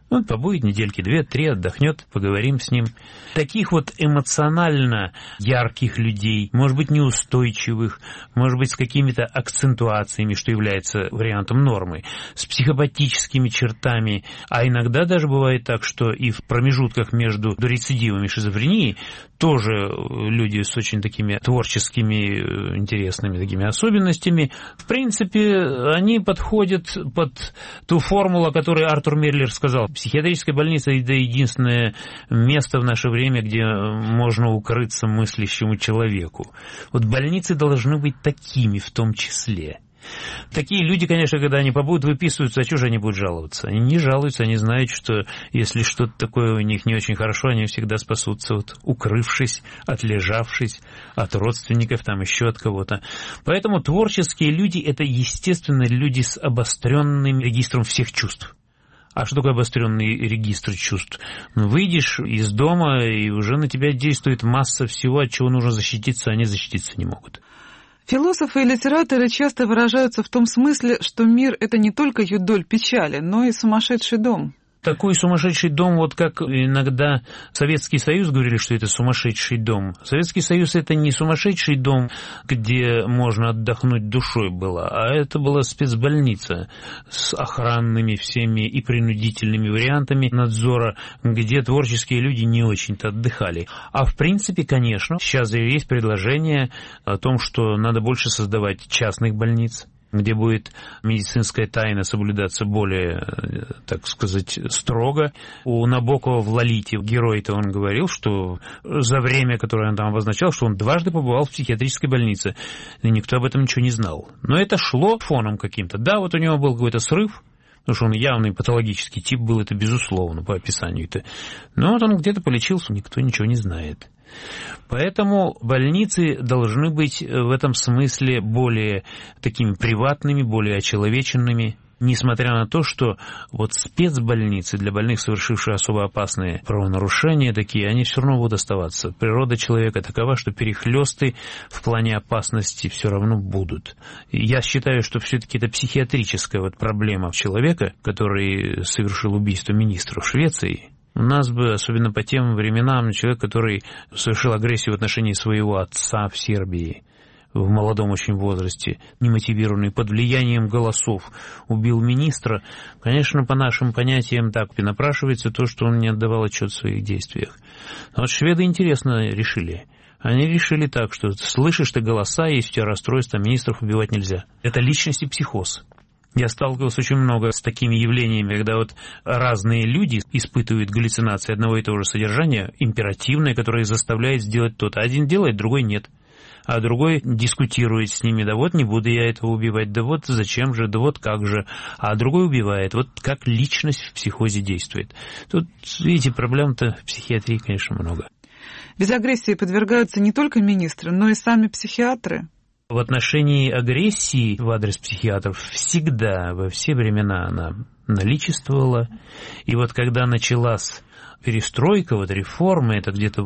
Он побудет недельки 2-3, отдохнет, поговорим с ним. Таких вот эмоционально ярких людей, может быть, неустойчивых, может быть, с какими-то акцентуациями, что является вариантом нормы, с психопатическими чертами, а иногда даже бывает так, что и в промежутках между рецидивами шизофрении тоже люди с очень такими творческими, интересными такими особенностями. В принципе, они подходят под ту формулу, которую Артур Мерлер сказал. Психиатрическая больница – это единственное место в наше время, где можно укрыться мыслящему человеку. Вот больницы должны быть такими в том числе. Такие люди, конечно, когда они побудут выписываются, а чего же они будут жаловаться? Они не жалуются, они знают, что если что-то такое у них не очень хорошо, они всегда спасутся, вот, укрывшись, отлежавшись от родственников, там еще от кого-то. Поэтому творческие люди – это, естественно, люди с обостренным регистром всех чувств. А что такое обостренный регистр чувств? Выйдешь из дома, и уже на тебя действует масса всего, от чего нужно защититься, а они защититься не могут. Философы и литераторы часто выражаются в том смысле, что мир – это не только юдоль печали, но и сумасшедший дом. Такой сумасшедший дом, вот как иногда Советский Союз говорили, что это сумасшедший дом. Советский Союз – это не сумасшедший дом, где можно отдохнуть душой было, а это была спецбольница с охранными всеми и принудительными вариантами надзора, где творческие люди не очень-то отдыхали. А в принципе, конечно, сейчас есть предложение о том, что надо больше создавать частных больниц, где будет медицинская тайна соблюдаться более, так сказать, строго. У Набокова в «Лолите» герой-то он говорил, что за время, которое он там обозначал, что он дважды побывал в психиатрической больнице, и никто об этом ничего не знал. Но это шло фоном каким-то. Да, вот у него был какой-то срыв, потому что он явный патологический тип был, это безусловно, по описанию-то. Но вот он где-то полечился, никто ничего не знает. Поэтому больницы должны быть в этом смысле более такими приватными, более очеловеченными, несмотря на то, что вот спецбольницы для больных, совершивших особо опасные правонарушения такие, они все равно будут оставаться. Природа человека такова, что перехлёсты в плане опасности все равно будут. Я считаю, что все-таки это психиатрическая вот проблема человека, который совершил убийство министра в Швеции. У нас бы, особенно по тем временам, человек, который совершил агрессию в отношении своего отца в Сербии в молодом очень возрасте, немотивированный, под влиянием голосов, убил министра, конечно, по нашим понятиям так и напрашивается то, что он не отдавал отчет в своих действиях. Но вот шведы интересно решили. Они решили так, что слышишь ты голоса, есть у тебя расстройство, министров убивать нельзя. Это личность и психоз. Я сталкивался очень много с такими явлениями, когда вот разные люди испытывают галлюцинации одного и того же содержания, императивное, которое заставляет сделать то-то. Один делает, другой нет. А другой дискутирует с ними, да вот не буду я этого убивать, да вот зачем же, да вот как же. А другой убивает. Вот как личность в психозе действует. Тут, видите, проблем-то в психиатрии, конечно, много. Без агрессии подвергаются не только министры, но и сами психиатры. В отношении агрессии в адрес психиатров всегда, во все времена она наличествовала. И вот когда началась перестройка, вот реформы, это где-то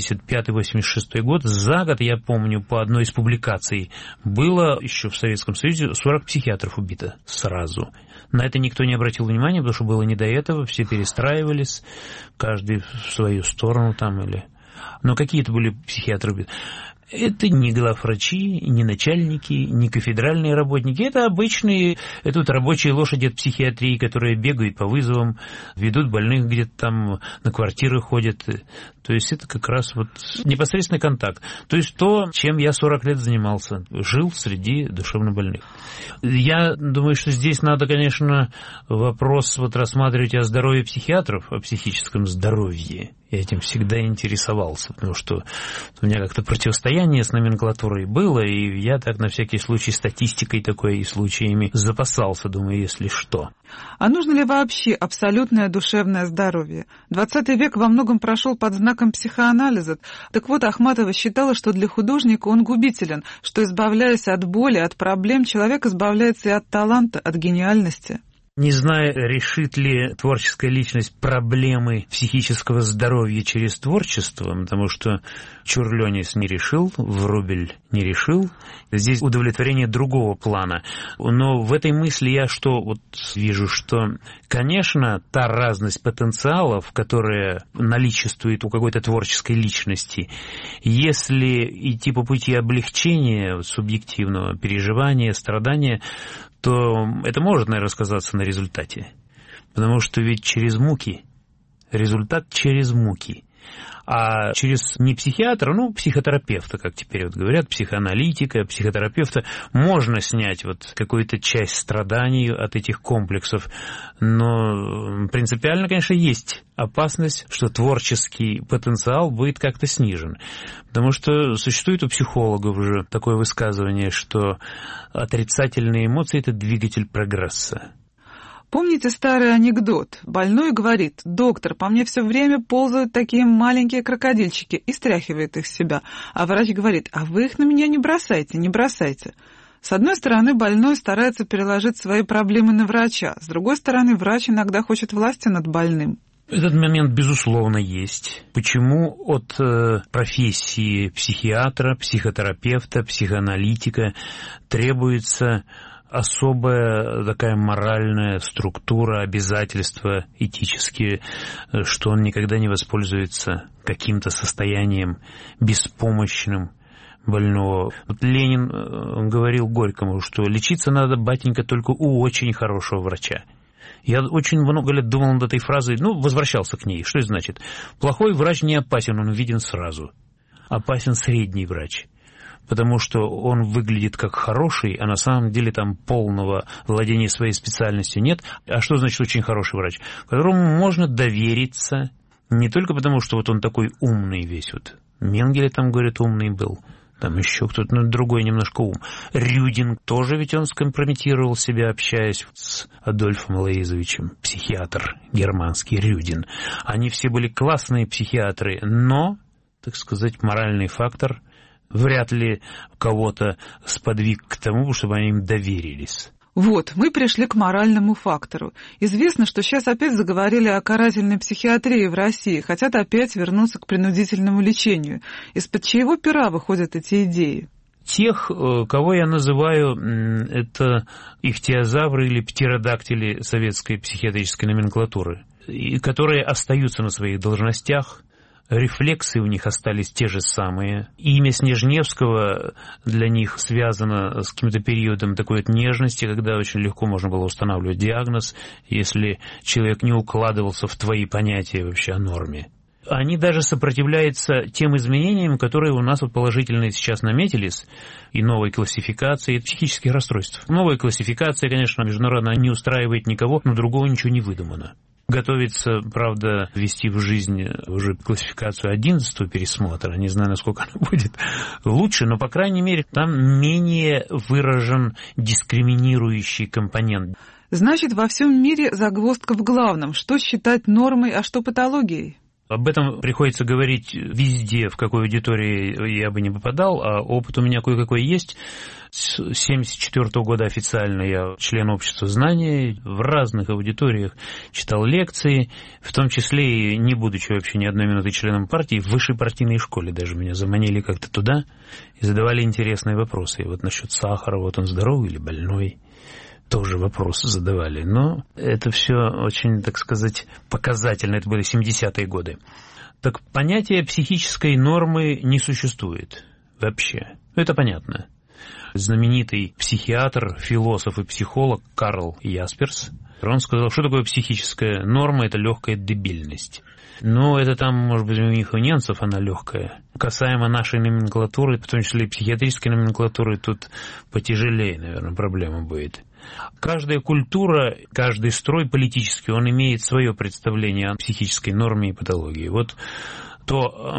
85-86 год, за год, я помню, по одной из публикаций, было еще в Советском Союзе 40 психиатров убито сразу. На это никто не обратил внимания, потому что было не до этого, все перестраивались, каждый в свою сторону там или... Но какие-то были психиатры убиты. Это не главврачи, не начальники, не кафедральные работники. Это обычные, это вот рабочие лошади от психиатрии, которые бегают по вызовам, ведут больных где-то там, на квартиры ходят. То есть это как раз вот непосредственный контакт. То есть то, чем я 40 лет занимался, жил среди душевнобольных. Я думаю, что здесь надо, конечно, вопрос вот рассматривать о здоровье психиатров, о психическом здоровье. Я этим всегда интересовался, потому что у меня как-то противостояние с номенклатурой было, и я так на всякий случай статистикой такой и случаями запасался, думаю, если что. А нужно ли вообще абсолютное душевное здоровье? 20 век во многом прошел под знаком психоанализа. Так вот, Ахматова считала, что для художника он губителен, что, избавляясь от боли, от проблем, человек избавляется и от таланта, от гениальности. Не знаю, решит ли творческая личность проблемы психического здоровья через творчество, потому что Чурлёнис не решил, Врубель не решил. Здесь удовлетворение другого плана. Но в этой мысли я вижу, что, конечно, та разность потенциалов, которая наличествует у какой-то творческой личности, если идти по пути облегчения субъективного переживания, страдания, то это может, наверное, сказаться на результате. Потому что ведь через муки, результат через муки. А через не психиатра, психотерапевта, как теперь говорят, психоаналитика, психотерапевта, можно снять какую-то часть страданий от этих комплексов. Но принципиально, конечно, есть опасность, что творческий потенциал будет как-то снижен. Потому что существует у психологов уже такое высказывание, что отрицательные эмоции – это двигатель прогресса. Помните старый анекдот? Больной говорит: доктор, по мне все время ползают такие маленькие крокодильчики, и стряхивает их с себя. А врач говорит: а вы их на меня не бросайте, не бросайте. С одной стороны, больной старается переложить свои проблемы на врача. С другой стороны, врач иногда хочет власти над больным. Этот момент, безусловно, есть. Почему от профессии психиатра, психотерапевта, психоаналитика требуется особая такая моральная структура, обязательства этические, что он никогда не воспользуется каким-то состоянием беспомощным больного. Ленин говорил Горькому, что лечиться надо, батенька, только у очень хорошего врача. Я очень много лет думал над этой фразой, возвращался к ней. Что это значит? Плохой врач не опасен, он виден сразу. Опасен средний врач. Потому что он выглядит как хороший, а на самом деле там полного владения своей специальностью нет. А что значит очень хороший врач? Которому можно довериться, не только потому, что он такой умный весь. Менгеле там, говорят, умный был. Там еще кто-то, другой немножко ум. Рюдинг тоже ведь он скомпрометировал себя, общаясь с Адольфом Лоизовичем, психиатр германский Рюдин. Они все были классные психиатры, но, так сказать, моральный фактор вряд ли кого-то сподвиг к тому, чтобы они им доверились. Мы пришли к моральному фактору. Известно, что сейчас опять заговорили о карательной психиатрии в России, хотят опять вернуться к принудительному лечению. Из-под чьего пера выходят эти идеи? Тех, кого я называю, это ихтиозавры или птеродактили советской психиатрической номенклатуры, которые остаются на своих должностях. Рефлексы у них остались те же самые. Имя Снежневского для них связано с каким-то периодом такой нежности, когда очень легко можно было устанавливать диагноз, если человек не укладывался в твои понятия вообще о норме. Они даже сопротивляются тем изменениям, которые у нас положительные сейчас наметились, и новой классификации психических расстройств. Новая классификация, конечно, международно не устраивает никого, но другого ничего не выдумано. Готовится, правда, ввести в жизнь уже классификацию 11-го пересмотра. Не знаю, насколько она будет лучше, но, по крайней мере, там менее выражен дискриминирующий компонент. Значит, во всем мире загвоздка в главном. Что считать нормой, а что патологией? Об этом приходится говорить везде, в какой аудитории я бы не попадал, а опыт у меня кое-какой есть. С 1974 года официально я член общества знаний, в разных аудиториях читал лекции, в том числе и не будучи вообще ни одной минуты членом партии, в высшей партийной школе даже меня заманили как-то туда и задавали интересные вопросы. И насчет сахара, он здоровый или больной? Тоже вопросы задавали. Но это все очень, так сказать, показательно. Это были 70-е годы. Так понятия психической нормы не существует вообще. Это понятно. Знаменитый психиатр, философ и психолог Карл Ясперс, он сказал, что такое психическая норма, это легкая дебильность. Но это там, может быть, у них у немцев она легкая. Касаемо нашей номенклатуры, в том числе и психиатрической номенклатуры, тут потяжелее, наверное, проблема будет. Каждая культура, каждый строй политический, он имеет свое представление о психической норме и патологии. То,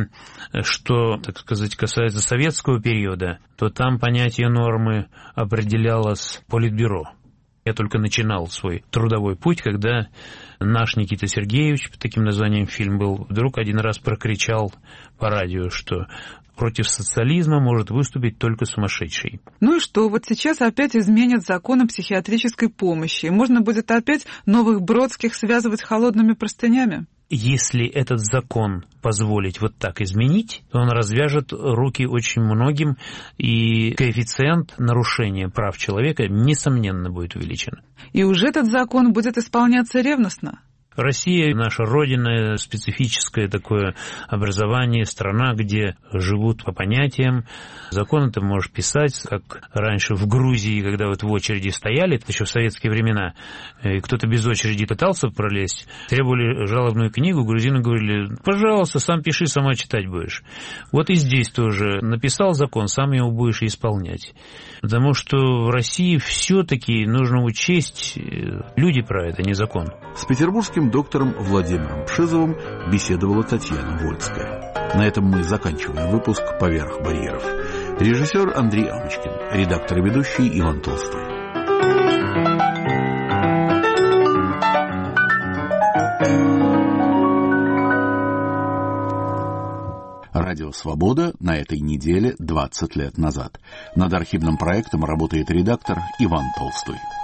что, так сказать, касается советского периода, то там понятие нормы определялось Политбюро. Я только начинал свой трудовой путь, когда наш Никита Сергеевич, под таким названием фильм был, вдруг один раз прокричал по радио, что против социализма может выступить только сумасшедший. Ну и что, вот сейчас опять изменят закон о психиатрической помощи, и можно будет опять новых Бродских связывать холодными простынями? Если этот закон позволить вот так изменить, то он развяжет руки очень многим, и коэффициент нарушения прав человека, несомненно, будет увеличен. И уже этот закон будет исполняться ревностно? Россия, наша родина, специфическое такое образование, страна, где живут по понятиям. Законы ты можешь писать, как раньше в Грузии, когда вот в очереди стояли, это еще в советские времена, и кто-то без очереди пытался пролезть, требовали жалобную книгу, грузины говорили: пожалуйста, сам пиши, сама читать будешь. Вот и здесь тоже написал закон, сам его будешь исполнять. Потому что в России все-таки нужно учесть, люди про это, не закон. С петербургским доктором Владимиром Пшизовым беседовала Татьяна Вольская. На этом мы заканчиваем выпуск «Поверх барьеров». Режиссер Андрей Амочкин, редактор и ведущий Иван Толстой. Радио «Свобода» на этой неделе 20 лет назад. Над архивным проектом работает редактор Иван Толстой.